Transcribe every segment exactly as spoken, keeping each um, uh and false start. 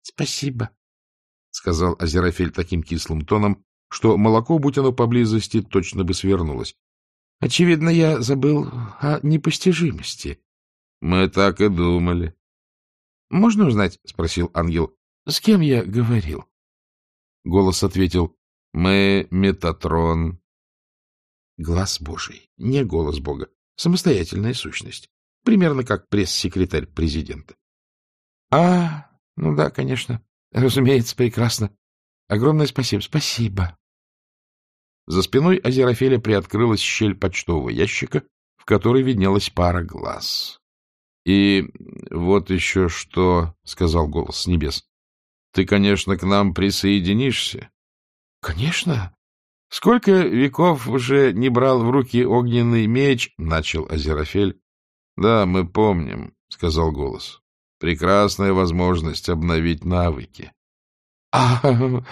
— Спасибо, — сказал Азерафель таким кислым тоном, что молоко, будь оно поблизости, точно бы свернулось. — Очевидно, я забыл о непостижимости. — Мы так и думали. — Можно узнать, — спросил ангел, — с кем я говорил? Голос ответил: — Мы Метатрон. Глаз Божий, не голос Бога, самостоятельная сущность, примерно как пресс-секретарь президента. — А, ну да, конечно, разумеется, прекрасно. Огромное спасибо. Спасибо. За спиной Азерафеля приоткрылась щель почтового ящика, в которой виднелась пара глаз. — И вот еще что, — сказал голос с небес, — ты, конечно, к нам присоединишься? — Конечно. Сколько веков уже не брал в руки огненный меч, — начал Азерафель. — Да, мы помним, — сказал голос. — Прекрасная возможность обновить навыки. — А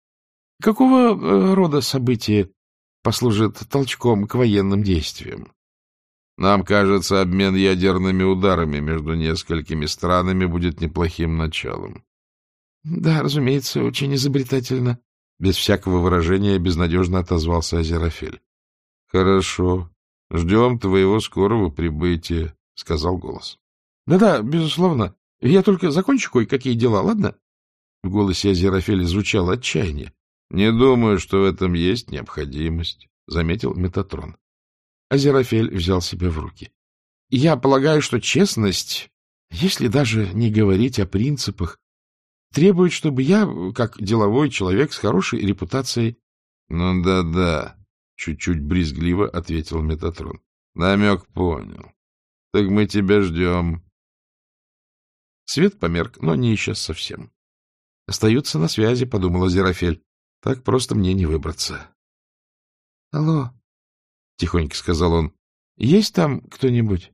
какого рода события послужит толчком к военным действиям? Нам кажется, обмен ядерными ударами между несколькими странами будет неплохим началом. — Да, разумеется, очень изобретательно. Без всякого выражения безнадежно отозвался Азерафель. — Хорошо. Ждем твоего скорого прибытия, — сказал голос. Да — Да-да, безусловно. Я только закончу кое-какие дела, ладно? В голосе Азерафеля звучало отчаяние. — Не думаю, что в этом есть необходимость, — заметил Метатрон. Азерафель взял себя в руки. — Я полагаю, что честность, если даже не говорить о принципах, требует, чтобы я, как деловой человек с хорошей репутацией... — Ну да-да, — чуть-чуть брезгливо ответил Метатрон. — Намек понял. Так мы тебя ждем. Свет померк, но не исчез совсем. — Остаются на связи, — подумал Азерафель. — Так просто мне не выбраться. — Алло, — тихонько сказал он, — есть там кто-нибудь?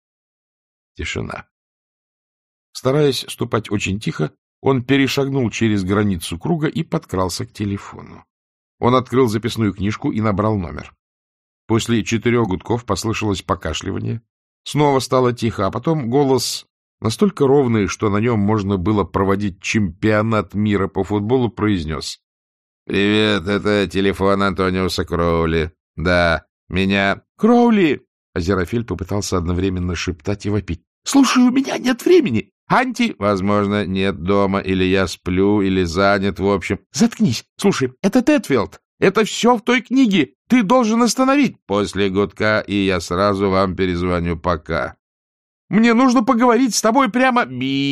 Тишина. Стараясь ступать очень тихо, он перешагнул через границу круга и подкрался к телефону. Он открыл записную книжку и набрал номер. После четырех гудков послышалось покашливание. Снова стало тихо, а потом голос, настолько ровный, что на нем можно было проводить чемпионат мира по футболу, произнес: — Привет, это телефон Антониуса Кроули. Да, меня... — Кроули! — Азерафель попытался одновременно шептать и вопить. — Слушай, у меня нет времени! Анти... — Возможно, нет дома, или я сплю, или занят, в общем. — Заткнись. Слушай, это Тетфилд. Это все в той книге. Ты должен остановить. После гудка, и я сразу вам перезвоню. Пока. Мне нужно поговорить с тобой прямо...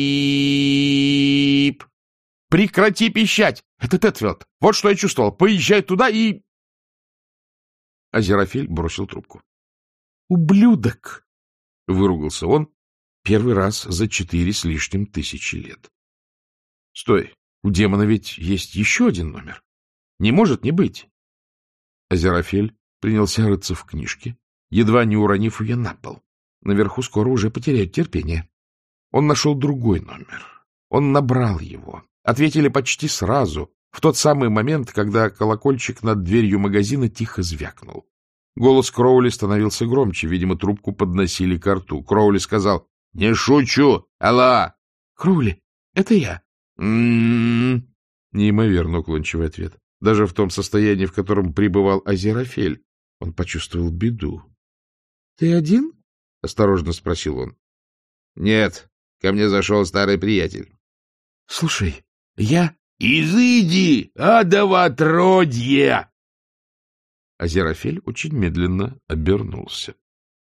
Бип. Прекрати пищать. Это Тетфилд. Вот что я чувствовал. Поезжай туда и... Азерафель бросил трубку. «Ублюдок!» — выругался он первый раз за четыре с лишним тысячи лет. «Стой, у демона ведь есть еще один номер. Не может не быть». Азерафель принялся рыться в книжке, едва не уронив ее на пол. Наверху скоро уже потеряют терпение. Он нашел другой номер. Он набрал его. Ответили почти сразу, в тот самый момент, когда колокольчик над дверью магазина тихо звякнул. Голос Кроули становился громче, видимо, трубку подносили ко рту. Кроули сказал: — Не шучу! Алло! — Кроули, это я. М-м-м. Неимоверно уклончивый ответ. Даже в том состоянии, в котором пребывал Азерафель, он почувствовал беду. — Ты один? — осторожно спросил он. — Нет, ко мне зашел старый приятель. — Слушай, я... — Изыди, адово отродье! Азерафель очень медленно обернулся.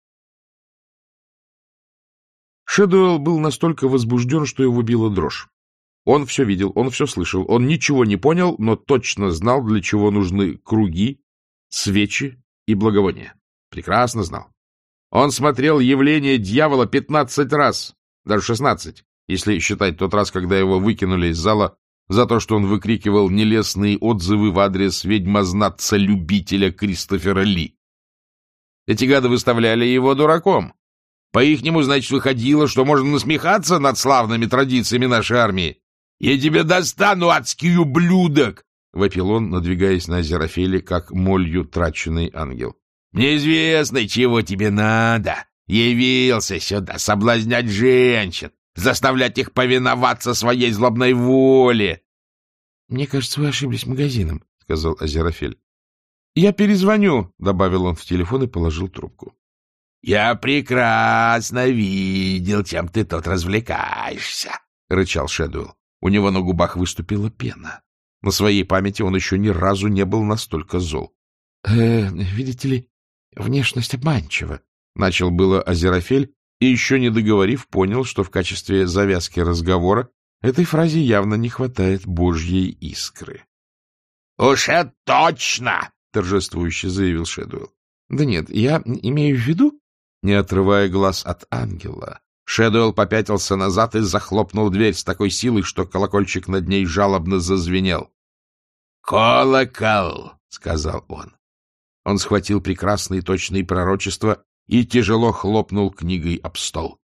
Шэдуэлл был настолько возбужден, что его била дрожь. Он все видел, он все слышал, он ничего не понял, но точно знал, для чего нужны круги, свечи и благовония. Прекрасно знал. Он смотрел явление дьявола пятнадцать раз, даже шестнадцать, если считать тот раз, когда его выкинули из зала за то, что он выкрикивал нелестные отзывы в адрес ведьмознатца-любителя Кристофера Ли. Эти гады выставляли его дураком. По-ихнему, значит, выходило, что можно насмехаться над славными традициями нашей армии. — Я тебя достану, адский ублюдок! — вопил он, надвигаясь на Азерафеля, как молью траченный ангел. — Мне известно, чего тебе надо. Явился сюда соблазнять женщин. заставлять их повиноваться своей злобной воле. — Мне кажется, вы ошиблись магазином, — сказал Азерафель. — Я перезвоню, — добавил он в телефон и положил трубку. — Я прекрасно видел, чем ты тут развлекаешься, — рычал Шэдуэлл. У него на губах выступила пена. На своей памяти он еще ни разу не был настолько зол. — Э, видите ли, внешность обманчива, — начал было Азерафель, и, еще не договорив, понял, что в качестве завязки разговора этой фразе явно не хватает божьей искры. — Уж это точно! — торжествующе заявил Шэдуэлл. — Да нет, я имею в виду... Не отрывая глаз от ангела, Шэдуэлл попятился назад и захлопнул дверь с такой силой, что колокольчик над ней жалобно зазвенел. — Колокол! — сказал он. Он схватил прекрасные точные пророчества и тяжело хлопнул книгой об стол.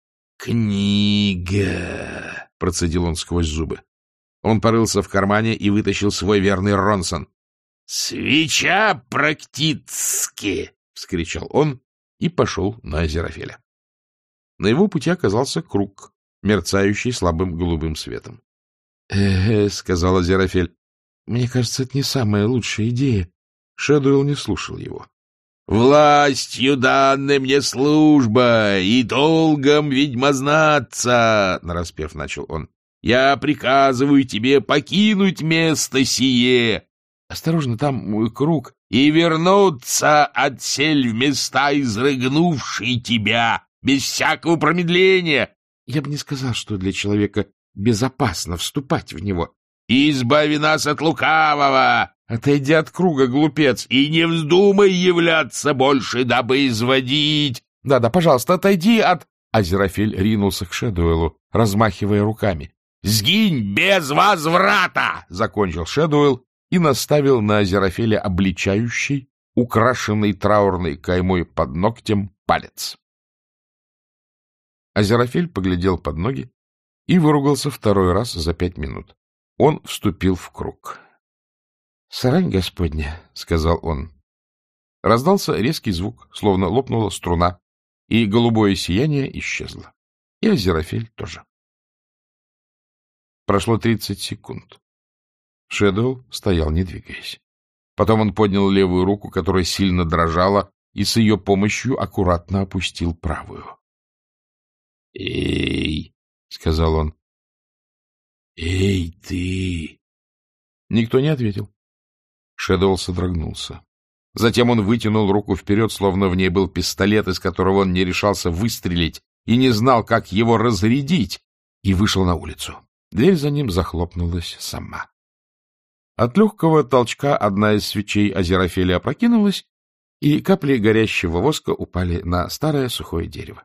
«Книга!» — процедил он сквозь зубы. Он порылся в кармане и вытащил свой верный Ронсон. «Свеча практически!» — вскричал он и пошел на Азерафеля. На его пути оказался круг, мерцающий слабым голубым светом. «Э-э», — сказал Азерафель, — «мне кажется, это не самая лучшая идея». Шэдуэлл не слушал его. «Властью данной мне служба и долгом ведьмознаться», — нараспев начал он, — «я приказываю тебе покинуть место сие». «Осторожно, там мой круг». «И вернуться отсель в места, изрыгнувшие тебя, без всякого промедления». «Я бы не сказал, что для человека безопасно вступать в него». «Избави нас от лукавого». «Отойди от круга, глупец». «И не вздумай являться больше, дабы изводить». «Да-да, пожалуйста, отойди от...» Азерафель ринулся к Шэдуэллу, размахивая руками. «Сгинь без возврата!» — закончил Шэдуэлл и наставил на Азерафеля обличающий, украшенный траурной каймой под ногтем, палец. Азерафель поглядел под ноги и выругался второй раз за пять минут. Он вступил в круг. — Срань Господня, — сказал он. Раздался резкий звук, словно лопнула струна, и голубое сияние исчезло. И Азерафель тоже. Прошло тридцать секунд. Шэдуэлл стоял, не двигаясь. Потом он поднял левую руку, которая сильно дрожала, и с ее помощью аккуратно опустил правую. — Эй, — сказал он. — Эй, ты! Никто не ответил. Шэдуэлл содрогнулся. Затем он вытянул руку вперед, словно в ней был пистолет, из которого он не решался выстрелить и не знал, как его разрядить, и вышел на улицу. Дверь за ним захлопнулась сама. От легкого толчка одна из свечей Азерафеля опрокинулась, и капли горящего воска упали на старое сухое дерево.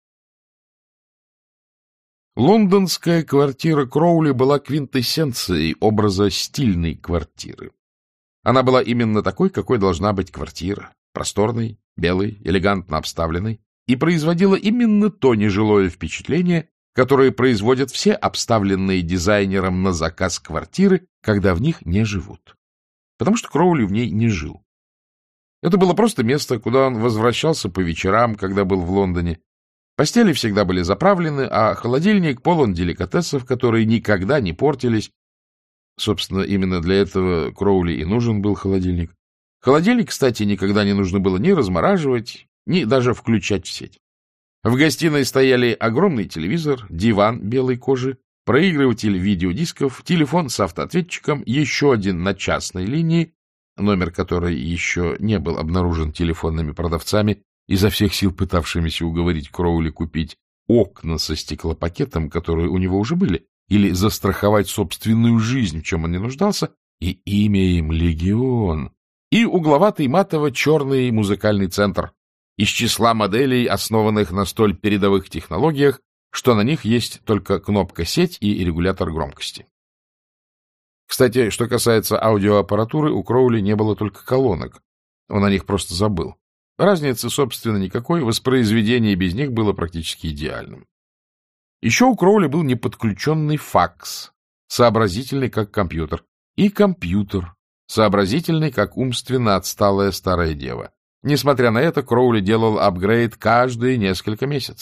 Лондонская квартира Кроули была квинтэссенцией образа стильной квартиры. Она была именно такой, какой должна быть квартира, просторной, белой, элегантно обставленной, и производила именно то нежилое впечатление, которое производят все обставленные дизайнером на заказ квартиры, когда в них не живут. Потому что Кроули в ней не жил. Это было просто место, куда он возвращался по вечерам, когда был в Лондоне. Постели всегда были заправлены, а холодильник полон деликатесов, которые никогда не портились. Собственно, именно для этого Кроули и нужен был холодильник. Холодильник, кстати, никогда не нужно было ни размораживать, ни даже включать в сеть. В гостиной стояли огромный телевизор, диван белой кожи, проигрыватель видеодисков, телефон с автоответчиком, еще один на частной линии, номер которой еще не был обнаружен телефонными продавцами, изо всех сил пытавшимися уговорить Кроули купить окна со стеклопакетом, которые у него уже были, или застраховать собственную жизнь, в чем он не нуждался, и имя им Легион, и угловатый матово-черный музыкальный центр из числа моделей, основанных на столь передовых технологиях, что на них есть только кнопка «Сеть» и регулятор громкости. Кстати, что касается аудиоаппаратуры, у Кроули не было только колонок, он о них просто забыл. Разницы, собственно, никакой, воспроизведение без них было практически идеальным. Еще у Кроули был неподключенный факс, сообразительный как компьютер, и компьютер, сообразительный как умственно отсталая старая дева. Несмотря на это, Кроули делал апгрейд каждые несколько месяцев.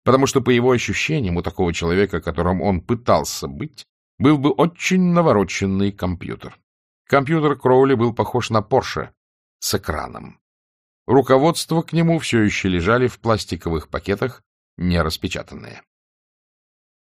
потому что, по его ощущениям, у такого человека, которым он пытался быть, был бы очень навороченный компьютер. Компьютер Кроули был похож на Порше с экраном. Руководства к нему все еще лежали в пластиковых пакетах, не распечатанные.